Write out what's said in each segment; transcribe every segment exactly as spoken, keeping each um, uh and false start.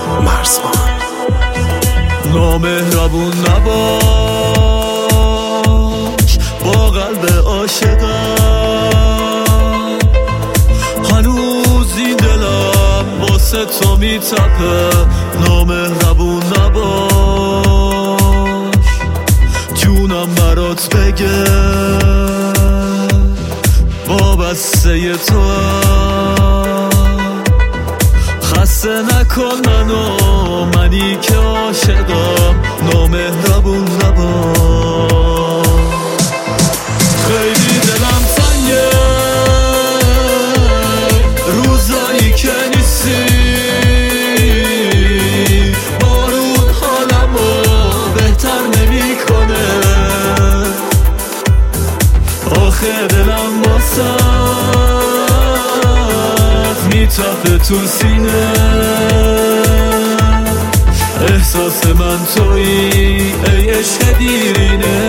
مرزبان. نامهربون نباش با قلب عاشقم، هنوز این دلم واسه تو میتپه. نامهربون نباش جونم برات بگه وابسته تو خسته نکن منو، منی که عاشقم. نامهربون نباش. خیلی دلم تنگه روزایی که نیستی، بارون حالمو بهتر نمیکنه. آخه دلم واسه میتپه تو سینه، احساس من تویی ای عشق دیرینه.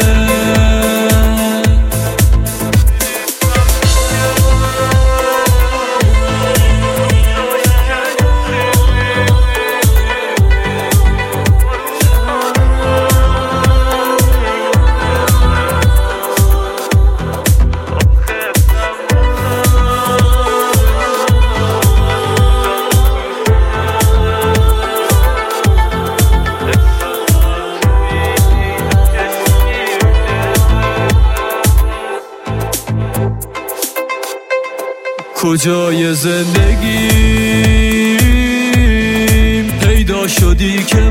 کجای زندگیم پیدا شدی که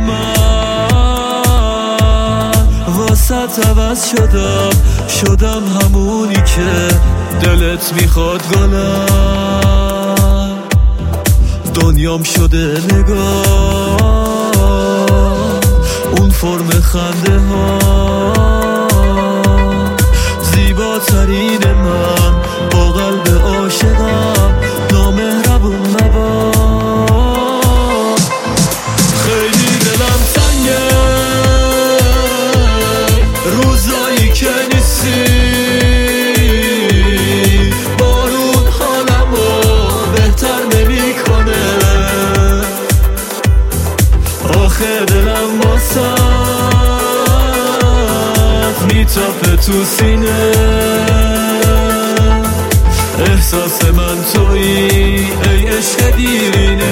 من واسط عوض شدم، شدم همونی که دلت میخواد گلم. دنیام شده نگاه اون فرم خنده ها، زیباترین من با قلب عاشقم. نامهربون نباش. خیلی دلم تنگه روزایی که نیستی، بارون حالمو بهتر نمیکنه. آخه دلم واسه میتپه تو سینه، احساس من تویی ای عشق دیرینه.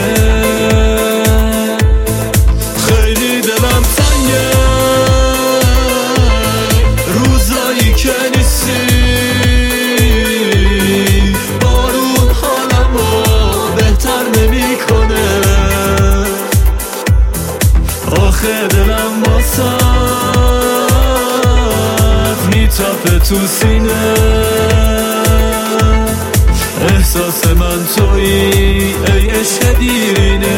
خیلی دلم تنگه روزایی که نیستی، بارون حالمو بهتر نمیکنه. آخه دلم واسه میتپه تو سینه، احساس من تویی ای عشق دیرینه.